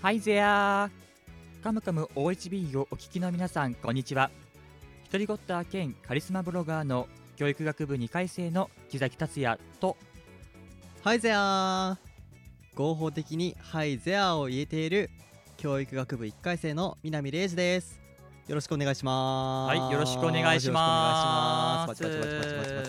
はいぜやー、カムカム OHB をお聞きの皆さん、こんにちは。一人ごった兼カリスマブロガーの教育学部2回生の木崎達也と、 はいゼアー、合法的にはいゼアーを言えている教育学部1回生の南礼二です。よろしくお願いします。 はい、よろしくお願いします。 よろしくお願いします。パチパチパチパチパチパ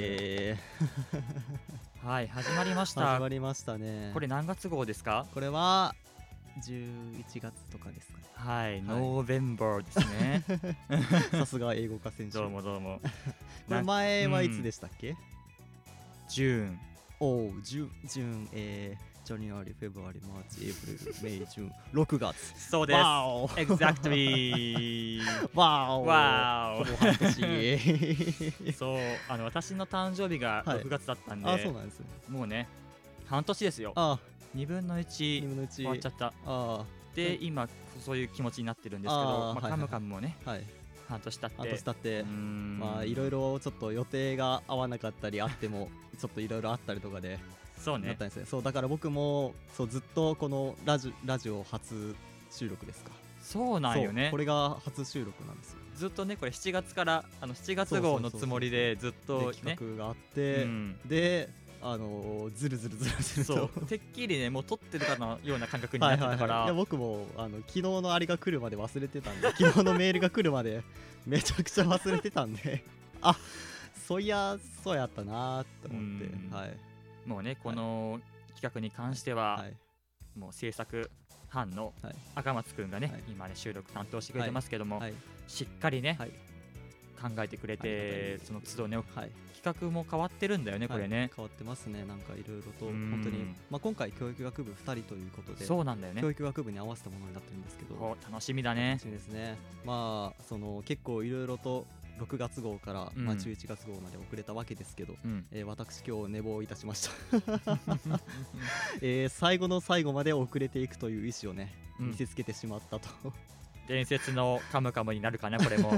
チはい、始まりました。 始まりましたね。 これ何月号ですか？ これは11月とかですかね。 はい、ノーベンバーですね。 さすが英語科選手。 どうもどうも。 これ前はいつでしたっけ？ ジューン。 おう、ジュン、ジャニュアリ、フェブアリ、マーチ、エイプリル、メイ、ジュン、6月。 そうです。 わお Exactly わおわおほぼ半年そう、私の誕生日がはい 6月だったんで、 あ、そうなんですね。 もうね、半年ですよ。 あ、 2分の 2 1 分の1 終わっちゃったあで、今そういう気持ちになってるんですけど、 はいはいカムカムもね、 あ、はい。 半年経って半年経って、まあいろいろ、 ろちょっと予定が合わなかったりあってもちょっといろいろあったりとかでそうねなったんですね。そうだから僕もそうずっとこのラジオ初収録ですか。 そうなんよね。 そうこれが初収録なんですよ。 ずっとね、これ7月から7月号のつもりでずっとでね、 企画があって、でずるずるそとうてっきりね、もう撮ってるかのような感覚になってたから、 いや僕も昨日のあれが来るまで忘れてたんで昨日のメールが来るまでめちゃくちゃ忘れてたんであ、そうやったなーって思って、はい、 もうね、この企画に関しては、 はい、 もう制作班のはい赤松くんがね、 はい今ね収録担当してくれてますけども、 はいしっかりね、 はい考えてくれありがたいて、 ですその都度ね、 はい、 企画も変わってるんだよね、これはいね。 変わってますね。なんかいろいろとうん本当に、まあ、今回教育学部2人ということでそうなんだよね。 教育学部に合わせたものになってるんですけど、 こう楽しみだね楽しみですね。まあその結構いろいろと6月号から、まあ、11月号まで遅れたわけですけど、私今日寝坊いたしました最後の最後まで遅れていくという意思をね、見せつけてしまったと伝説のカムカムになるかな、これも。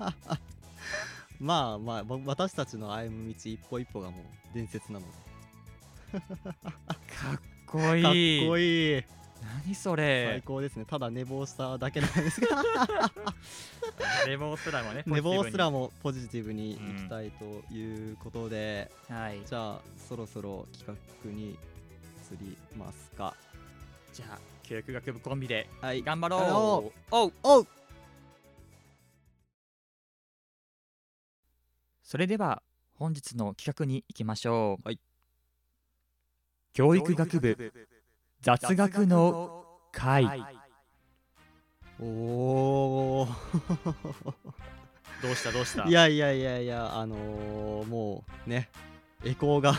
まあ私たちの歩む道一歩一歩がもう伝説なのでかっこいい。 かっこいい。 何それ。 最高ですね。ただ寝坊しただけなんですが寝坊すらもね、 寝坊すらもポジティブにいきたいということで、 はい、 じゃあそろそろ企画に移りますか。 じゃあ教育学部コンビではい、 頑張ろう。 おう。 それでは本日の企画に行きましょう。 はい、 教育学部雑学の会。 おーどうしたいやもうね、エコーが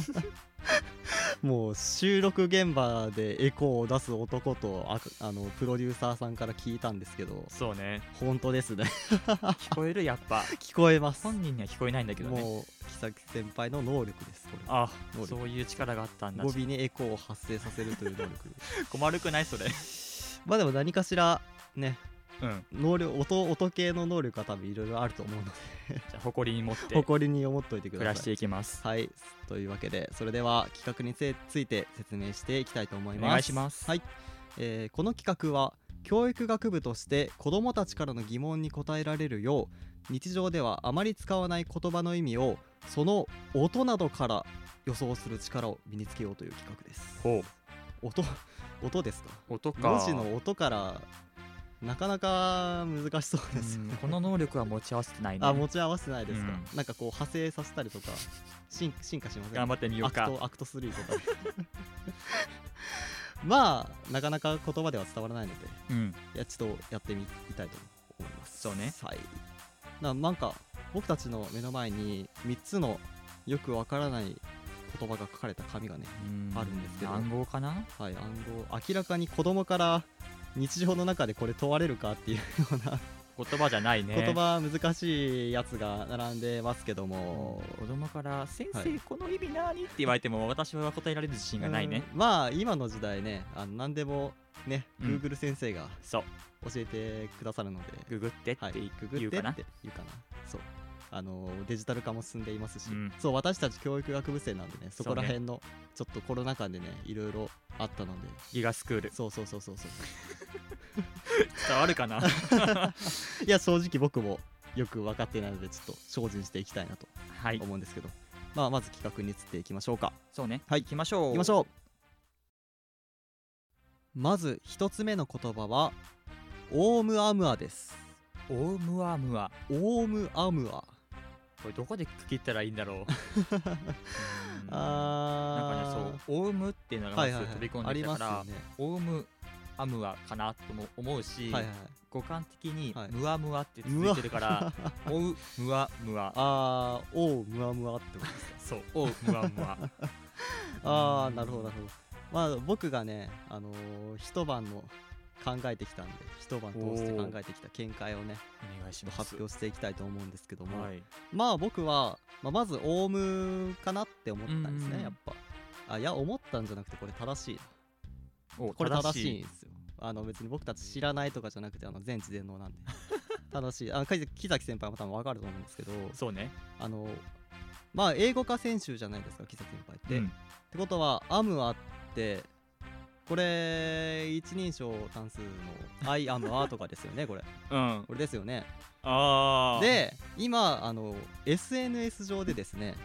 もう収録現場でエコーを出す男とプロデューサーさんから聞いたんですけど、 そうね、 本当ですね聞こえる。やっぱ聞こえます。 本人には聞こえないんだけどね。 もう木崎先輩の能力です。これあ、 能力、 そういう力があったんだ。 語尾にエコーを発生させるという能力困るくないそれ。 まあでも何かしらね、 うん、 音系の能力は多分いろいろあると思うのでじゃあ誇りに持って誇りに思っといてください。 暮らしていきます。 はい、というわけでそれでは企画について説明していきたいと思います。 お願いします。 はい、この企画は教育学部として子どもたちからの疑問に答えられるよう、日常ではあまり使わない言葉の意味をその音などから予想する力を身につけようという企画です。 ほう、 音ですか。 音か。 文字の音からなかなか難しそうですよね。 この能力は持ち合わせてないね。 あ、持ち合わせてないですか。なんかこう派生させたりとか進化しません。 頑張ってみようか。 アクト3とかでまあなかなか言葉では伝わらないので、いやちょっとやってみたいと思います。 そうね。 はい。なんか僕たちの目の前に3つのよくわからない言葉が書かれた紙がねあるんですけど、 暗号かな。 はい、暗号。明らかに子供から日常の中でこれ問われるかっていうような言葉じゃないね。 言葉難しいやつが並んでますけども、 子供から先生、この意味何って言われても私は答えられる自信がないね。 まあ今の時代ね、何でもね、Google 先生がそう教えてくださるので、 ググってって言うかな。 そうデジタル化も進んでいますし、 うん、 そう私たち教育学部生なんでね、そこら辺のちょっとコロナ禍でねいろいろあったので、 ギガスクール、 そう伝わるかないや正直僕もよく分かっていないのでちょっと精進していきたいなと思うんですけど、まあ、まず企画に移っていきましょうか。 そうね、 はい、 行きましょう。 まず一つ目の言葉はオームアムアです。 オームアムア、 オームアムア、 これどこで区切ったらいいんだろうなんかね、 あそうオウムっていうのがまず飛び込んできたから、 ありますよね。 オウムアムアかなとも思うし、五感的にムワムワって続いてるから、オウムワムワ、 オウムワムワってことですか。 そう、オウムワムワなるほどなるほど。まあ僕がね一晩の考えてきたんで、一晩通して考えてきた見解をねお願いします。 発表していきたいと思うんですけども、 はい、 まあ僕は、まずオウムかなって思ったんですね、やっぱ。いや思ったんじゃなくてこれ正しいな。これ正しいんですよ。別に僕たち知らないとかじゃなくて全知全能なんで正しい。木崎先輩も多分分かると思うんですけど、 そうね、 まあ英語科選手じゃないですか木崎先輩って、ってことはアムアってこれ一人称単数の I am a とかですよねこれ。これですよね。で今SNS 上でですね、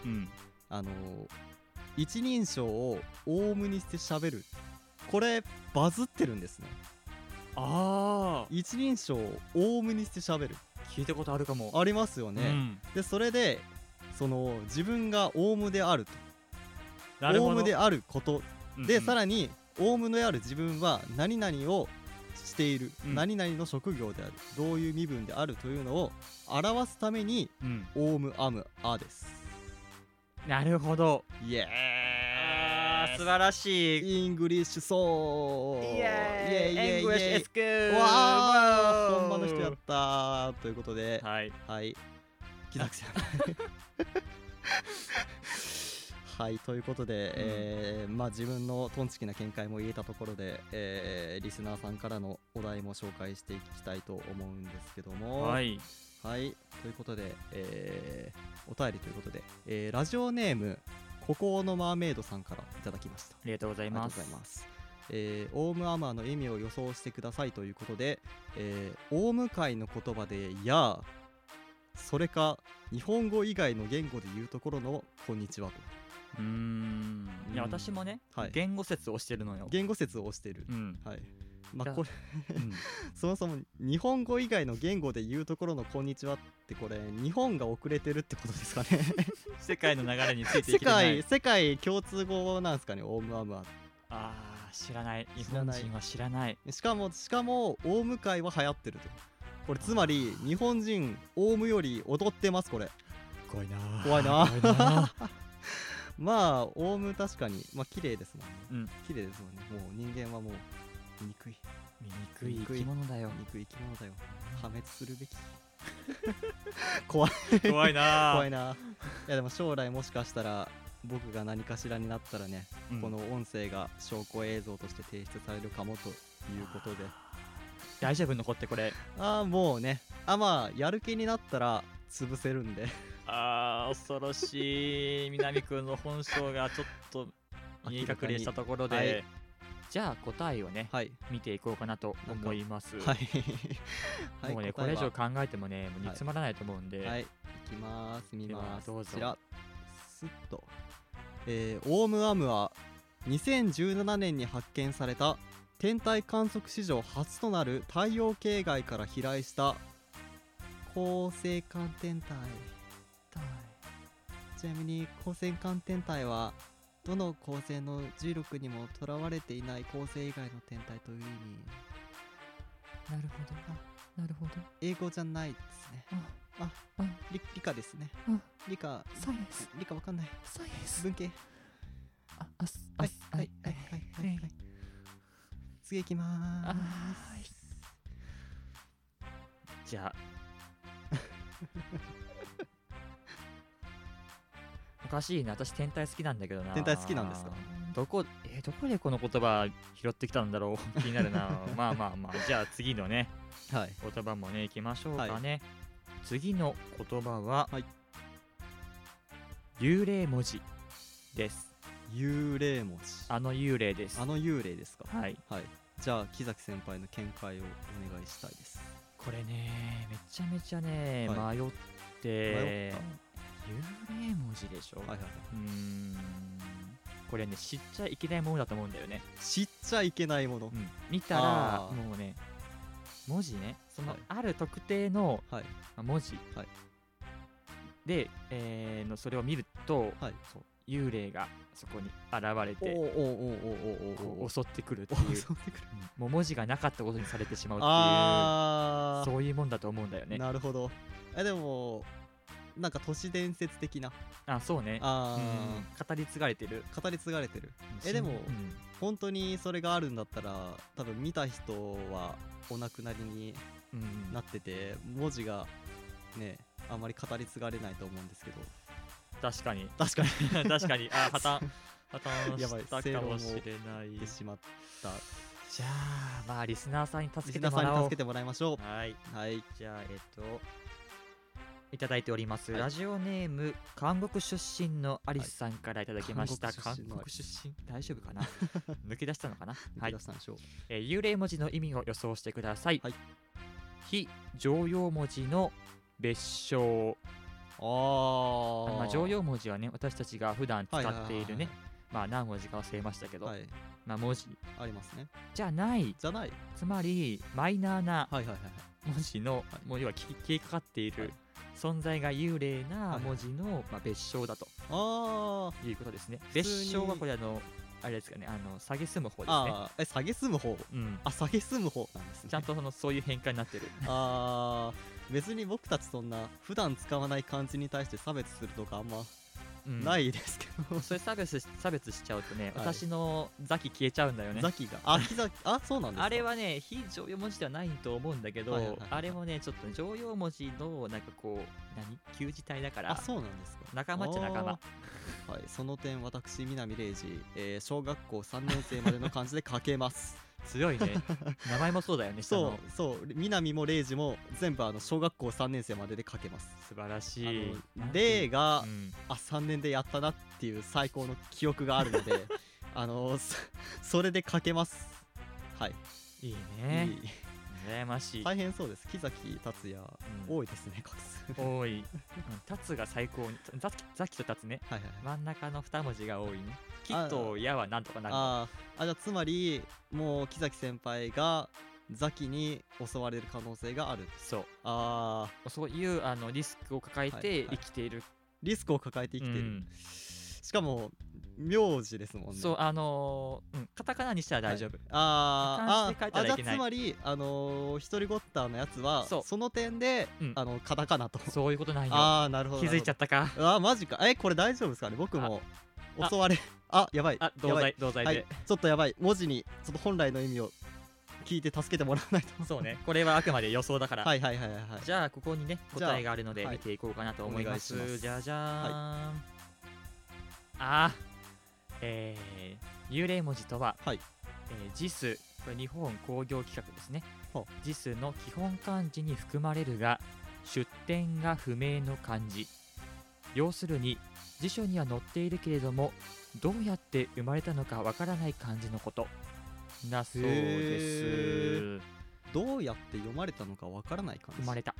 一人称をオウムにして喋る、これバズってるんですね。一人称をオウムにして喋る、 聞いたことあるかも。 ありますよね。でそれで自分がオウムであると、オウムであることで、さらにオウムである自分は何々をしている、何々の職業である、どういう身分であるというのを表すために、オウムアムアです。 なるほど。 イエーイ、 素晴らしい。 イングリッシュソー、イエーイ、イングリッシュエスクー、 わー、本場の人やったということで、 はい、 木崎さんはい、ということで、自分のトンチキな見解も言えたところで、リスナーさんからのお題も紹介していきたいと思うんですけども、はい、ということで、お便りということで、ラジオネーム孤高のマーメイドさんからいただきました。 ありがとうございます。 オウムアマーの意味を予想してくださいということで、オウム界の言葉でや、それか日本語以外の言語で言うところのこんにちはと。 いや私もね、言語説をしてるのよ。 言語説をしてる。これそもそも日本語以外の言語で言うところのこんにちはって、これ日本が遅れてるってことですかね世界の流れについていけてない。 世界共通語なんですかね、オウムアムは。 知らない。日本人は知らない。 しかもオウム界は流行ってると。これつまり日本人オウムより踊ってます。これ怖いなまあオウム確かに綺麗ですもんね。綺麗ですもんね。もう人間はもう醜い生き物だよ。 破滅するべき怖いな。いやでも将来もしかしたら僕が何かしらになったらね、この音声が証拠映像として提出されるかもということで。 大丈夫、残ってこれ。 もうね、やる気になったら潰せるんで恐ろしい。南くんの本性がちょっと見え隠れしたところで、じゃあ答えをね、見ていこうかなと思います。もうね、これ以上考えてもね、煮詰まらないと思うんで、 いきます。見ます。 どうぞ。 こちらスッと、オウムアムは2017年に発見された天体観測史上初となる太陽系外から飛来した恒星間天体。ちなみに恒星間天体はどの恒星の重力にもとらわれていない恒星以外の天体という意味。なるほど。英語じゃないですね。理科ですね。理科わかんない。文系。はい。次行きまーす。 じゃあおかしいな、私天体好きなんだけどな。 天体好きなんですか？ どこでこの言葉拾ってきたんだろう気になるなまあじゃあ次のね、言葉もねいきましょうかね。 次の言葉は、 はい、 幽霊文字です。 幽霊文字、 幽霊です。 幽霊ですか。 はい、 はい、じゃあ木崎先輩の見解をお願いしたいです。 これね、めちゃめちゃね、迷って、幽霊文字でしょ。これね、知っちゃいけないものだと思うんだよね。 知っちゃいけないもの、 見たらもうね、文字ね、そのある特定の文字で、それを見ると、そう幽霊がそこに現れて襲ってくるっていう、もう文字がなかったことにされてしまうっていう、そういうもんだと思うんだよね。 なるほど。でもなんか都市伝説的な、 そうね、語り継がれてる。 でも、本当にそれがあるんだったら多分見た人はお亡くなりになってて、文字がねあんまり語り継がれないと思うんですけど。 確かに確かに破綻したかもしれない。 てしまった。 じゃあまあリスナーさんに助けてもらいましょう。 はい、じゃあいただいております、ラジオネーム韓国出身のアリスさんからいただきました。韓国出身大丈夫かな抜け出したのかな。 抜け出したんでしょう。 幽霊文字の意味を予想してください。非常用文字の別称。常用文字はね、私たちが普段使っているね、何文字か忘れましたけど、文字ありますね。 じゃない、つまりマイナーな文字の、もう要は消えかかっている存在が幽霊な文字の別称だということですね。別称はこれあれですかね、蔑む方ですね。 蔑む方、蔑む方なんですね。 ちゃんとそういう変化になってる。 別に僕たちそんな普段使わない漢字に対して差別するとかあんまないですけど、 それ差別しちゃうとね、私のザキ消えちゃうんだよね。 ザキがそうなんですか。 あれはね、非常用文字ではないと思うんだけど、あれもねちょっと常用文字のなんかこう旧字体だから。 そうなんですか。 仲間っちゃ仲間。 その点私南礼二、小学校3年生までの漢字で書けます。 強いね。名前もそうだよね。 そう南も礼二も全部小学校3年生までで書けます。 素晴らしい。 礼が、3年でやったなっていう最高の記憶があるのでそれで書けます。 いいね。羨ましい。 大変そうです。木崎達也、多いですね、画数。 多い。達が最高に、ザキと達ね。真ん中の2文字が多いね。きっとやはなんとかなる。 じゃあつまりもう木崎先輩がザキに襲われる可能性がある。 そういうリスクを抱えて生きている。 しかも名字ですもんね。 そう、カタカナにしたら大丈夫。 じゃあつまり一人ごったのやつはその点でカタカナと。 そういうことなんよ。 なるほど。 気づいちゃったか。 マジか。これ大丈夫ですかね。僕も襲われやばい。 同罪で。 ちょっとやばい。文字にちょっと本来の意味を聞いて助けてもらわないと。 そうね。これはあくまで予想だから。 じゃあここにね答えがあるので見ていこうかなと思います。じゃじゃーん。幽霊文字とは、JIS、これ日本工業規格ですね。JIS の基本漢字に含まれるが出典が不明の漢字。要するに辞書には載っているけれどもどうやって生まれたのかわからない漢字のことだそうです。 どうやって読まれたのかわからない漢字。生まれた。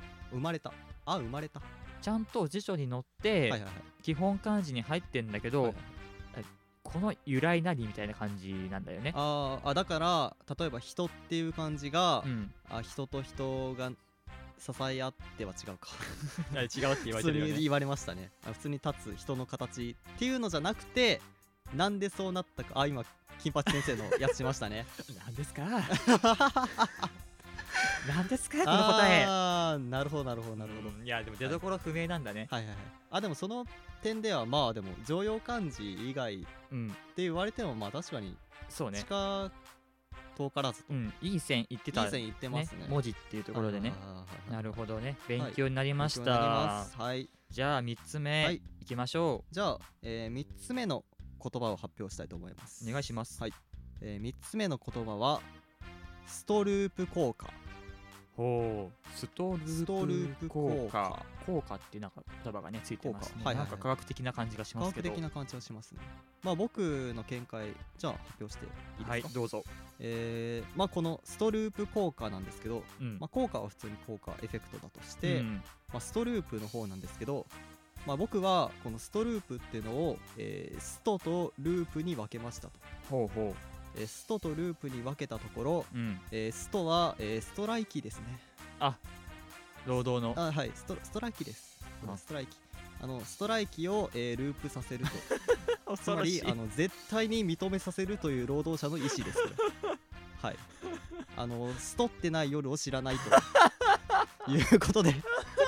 ちゃんと辞書に載って基本漢字に入ってんだけど、この由来何みたいな感じなんだよね。 だから例えば人っていう漢字が、人と人が支え合っては違うか違うって言われてるよね。 普通に言われましたね。普通に立つ人の形っていうのじゃなくて、なんでそうなったか。今金八先生のやつしましたね。 何ですか何ですかこの答え。 なるほど。 いやでも出どころ不明なんだね。 でもその点ではでも常用漢字以外って言われても確かにそうね。 近遠からずと、 いい線いってた。 いい線いってますね。 文字っていうところでね。なるほどね。勉強になりました。じゃあ3つ目いきましょう。じゃあ3つ目の言葉を発表したいと思います。 お願いします。 3つ目の言葉はストループ効果。 ほう、ストループ効果。効果ってなんか言葉がねついてますね。なんか科学的な感じがしますけど。 科学的な感じがしますね。まあ僕の見解じゃあ発表していいですか。 はい、どうぞ。 まあこのストループ効果なんですけど、まあ効果は普通に効果エフェクトだとして、まあストループの方なんですけど、まあ僕はこのストループっていうのを、ストとループに分けましたと。 ほうほう。 ストとループに分けたところ、ストは、ストライキですね。 あ、労働の。 はい、ストライキです。ストライキ。ストライキを、ループさせると。つまり絶対に認めさせるという労働者の意思です。はい。ストってない夜を知らないということで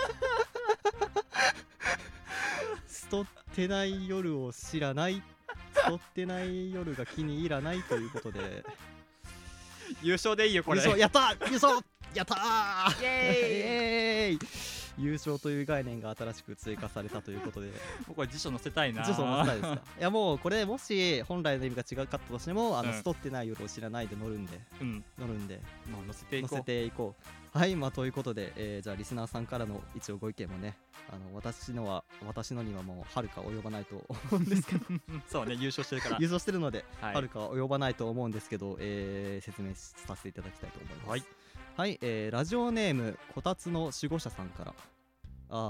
ストってない夜を知らない、ストってない夜が気に入らないということで優勝でいいよこれ。 優勝やったー、優勝やったー、イエーイ優勝という概念が新しく追加されたということで僕は辞書載せたいな。 辞書載せたいですか。いやもうこれもし本来の意味が違かったとしてもストってない夜を知らないで乗るんで、乗るんでもう載せていこう。はい、まあということで、じゃあリスナーさんからの一応ご意見もね、私のにはもうはるか及ばないと思うんですけどそうね、優勝してるから優勝してるので、はるか及ばないと思うんですけど、説明させていただきたいと思います。はい、ラジオネームこたつの守護者さんから、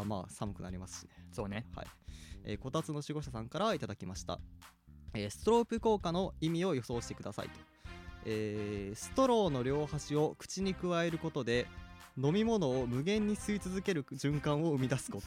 まあ寒くなりますしね。 そうね。 はい、こたつの守護者さんからいただきました。ストロープ効果の意味を予想してくださいと。ストローの両端を口に加えることで飲み物を無限に吸い続ける循環を生み出すこと。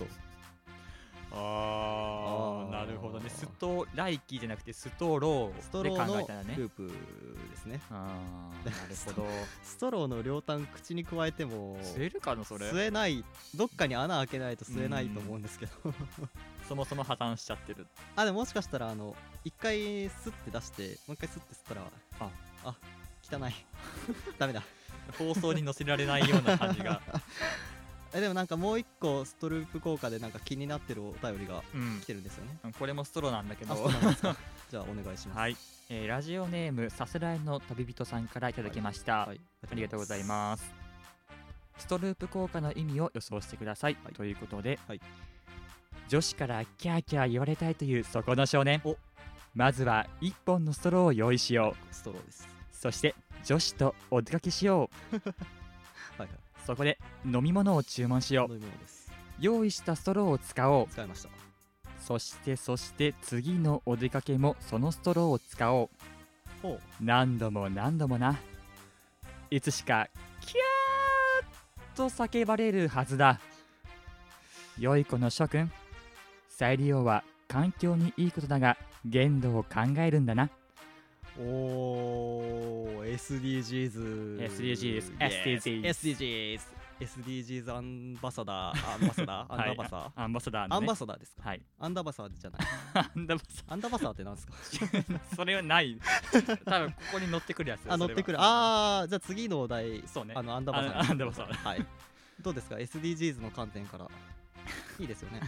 なるほどね。ストライキじゃなくてストローで考えたらね。 ループですね。 なるほど。 ストローの両端口に加えても吸えるかなそれ。 吸えない。どっかに穴開けないと吸えないと思うんですけどそもそも破綻しちゃってる。 でももしかしたら一回スッて出してもう一回スッて吸ったら汚いダメだ放送に載せられないような感じがでもなんかもう一個ストループ効果でなんか気になってるお便りが来てるんですよね。 これもストローなんだけどじゃあお願いします。 はい、ラジオネームさすらいの旅人さんからいただきました。ありがとうございます。ストループ効果の意味を予想してください、ということで、女子からキャーキャー言われたいというそこの少年、まずは1本のストローを用意しよう。ストローです。 そして女子とお出かけしようそこで飲み物を注文しよう。用意したストローを使おう。 使いました。 そして次のお出かけもそのストローを使おう。何度も何度もな。いつしかキャーッと叫ばれるはずだ。良い子の諸君、再利用は環境にいいことだが限度を考えるんだな。 SDGs アンバサダーアンバサダーですか。アンダバサーじゃないアンダバサーってなんですかそれはない多分ここに乗ってくるやつ。 乗ってくる。じゃあ次のお題、 そうね、 アンダバサーはい。どうですか SDGs の観点からいいですよね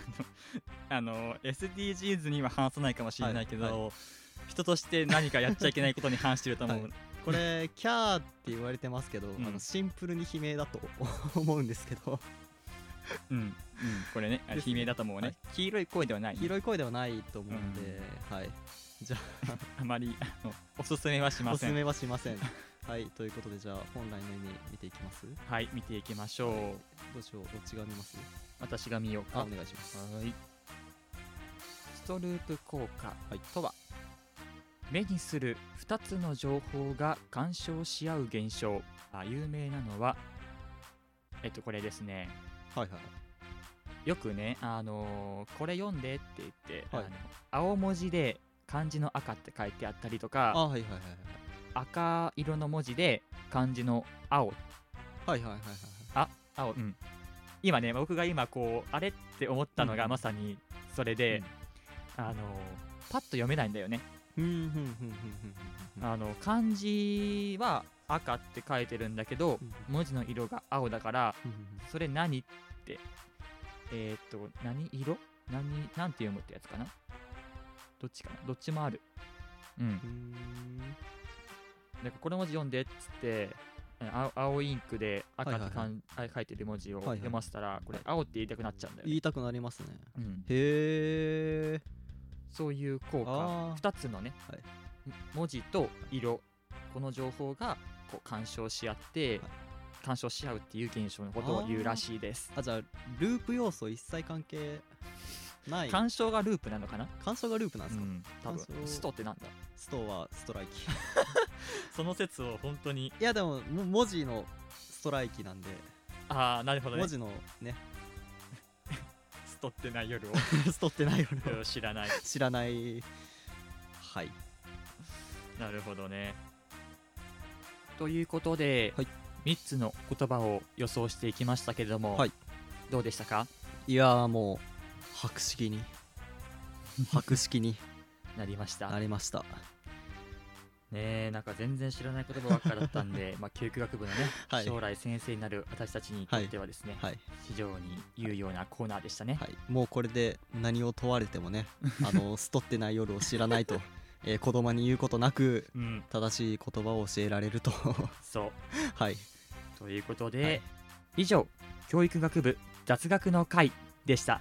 SDGs には反さないかもしれないけど、人として何かやっちゃいけないことに反してると思う。 これキャーって言われてますけど、シンプルに悲鳴だと思うんですけどこれね悲鳴だと思うね。黄色い声ではない。 黄色い声ではないと思うんで、じゃああまりおすすめはしません。 おすすめはしませんはい、ということでじゃあ本来の意味見ていきます。 はい、見ていきましょう。 どうしよう、どっちが見ます？ 私が見ようか。 お願いします。 ストループ効果とは、目にする2つの情報が干渉し合う現象。有名なのはこれですね。よくねこれ読んでって言って、青文字で漢字の赤って書いてあったりとか、赤色の文字で漢字の青、青、今ね僕が今こうあれって思ったのがまさにそれで、パッと読めないんだよね。漢字は赤って書いてるんだけど、文字の色が青だから、それ何って何色なんて読むってやつかな。どっちかな、どっちもある。だからこの文字読んでっつって青インクで赤って書いてる文字を読ませたら、これ青って言いたくなっちゃうんだよね。 言いたくなりますね。 へえ。そういう効果、2つのね、文字と色、この情報がこう干渉し合って、干渉し合うっていう現象のことを言うらしいです。 じゃあループ要素一切関係ない。 干渉がループなのかな。 干渉がループなんですか。 多分ストってなんだ。 ストはストライキその説を本当に。 いやでも文字のストライキなんで。 なるほどね。 文字のねストってない夜をストってない夜を知らないはい、 なるほどね。ということで、3つの言葉を予想していきましたけれども、どうでしたか。 いやもう博識になりましたね。 なんか全然知らない言葉ばっかだったんで教育学部のね、将来先生になる私たちにとってはですね、非常に有用なコーナーでしたね。 もうこれで何を問われてもねストってない夜を知らないと子供に言うことなく、正しい言葉を教えられるとそうはいということで、以上教育学部雑学の会でした。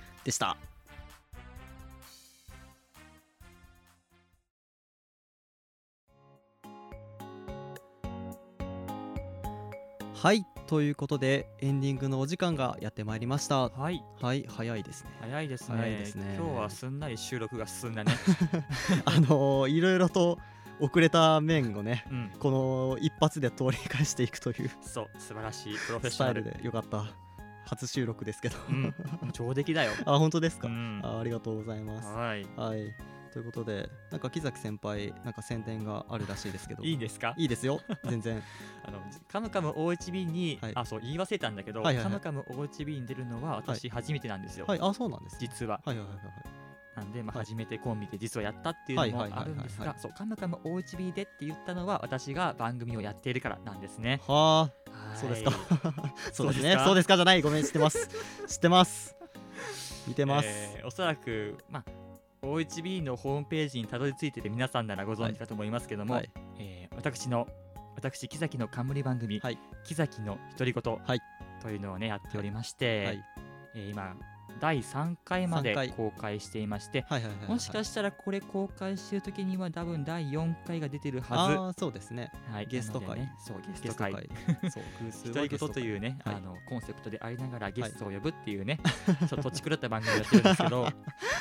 はい、ということでエンディングのお時間がやってまいりました。早いですね。 早いですね。今日はすんなり収録が進んだねいろいろと遅れた面をね、この一発で通り返していくという素晴らしいプロフェッショナルスタイルでよかった。初収録ですけど上出来だよ本当ですか。ありがとうございます。ということで、なんか木崎先輩なんか宣伝があるらしいですけどいいですか。 いいですよ全然カムカム O1B に、そう言い忘れたんだけど、カムカム O1B に出るのは私初めてなんですよ。 そうなんです。 実はなんで、初めてコンビで実はやったっていうのもあるんですが、カムカム O1B でって言ったのは私が番組をやっているからなんですね。 そうですかそうですね。そうですかじゃない、ごめん、知ってます見てます。 おそらくO1B のホームページにたどり着いている皆さんならご存知かと思いますけども、私木崎の冠番組、木崎の独り言というのをねやっておりまして、今第3回まで公開していまして、もしかしたらこれ公開している時には多分第4回が出てるはず。 そうですね。ゲスト会ね。 ゲスト会独り言というねコンセプトでありながらゲストを呼ぶっていうねちょっと土地狂った番組をやってるんですけど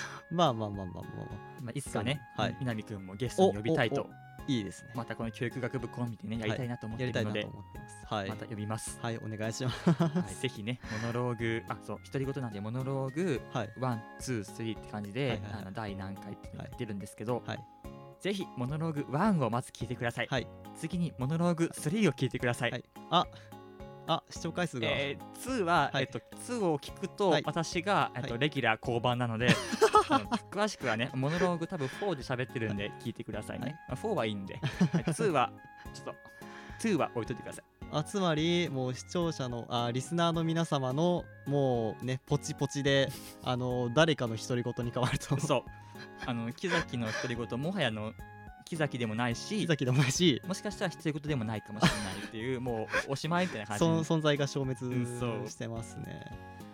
いつかね南くんもゲストに呼びたいと。 いいですね。 またこの教育学部コンビでねやりたいなと思っているので、また呼びます。 お願いします。 ぜひねモノローグ独り言なんでモノローグ1、2、3って感じで第何回って言ってるんですけど、ぜひモノローグ1をまず聞いてください。次にモノローグ3を聞いてください。 視聴回数が 2は2を聞くと私がレギュラー降板なので詳しくはねモノローグ多分4で喋ってるんで聞いてくださいね。4はいいんで2はちょっと2は置いといてください。 つまりもう視聴者のリスナーの皆様のもうねポチポチで誰かの独り言に変わるとそう木崎の独り言もはや木崎でもないしもしかしたら独り言でもないかもしれないっていうもうおしまいみたいな感じ存在が消滅してますね。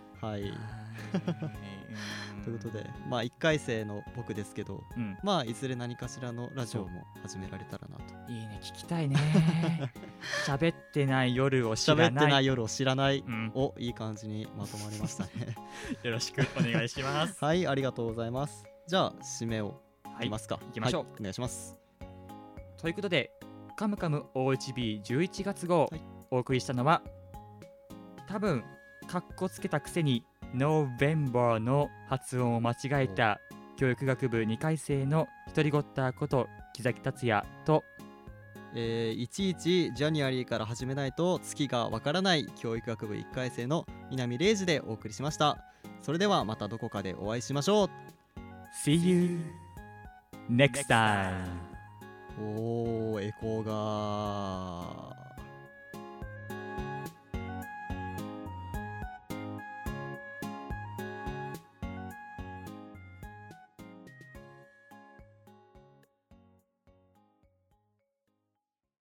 ということで1回生の僕ですけど、いずれ何かしらのラジオも始められたらなと。 いいね、聞きたいね喋ってない夜を知らない、 いい感じにまとまりましたねよろしくお願いしますありがとうございます。じゃあ締めをいきますか。 いきましょう。 お願いします。 ということでカムカム O1B11 月号、お送りしたのは多分カッコつけたくせにノーベンバーの発音を間違えた教育学部2回生の独り言こと木崎達也と、 いちいちジャニュアリーから始めないと月がわからない教育学部1回生の南礼二でお送りしました。それではまたどこかでお会いしましょう。 See you next time。 エコーが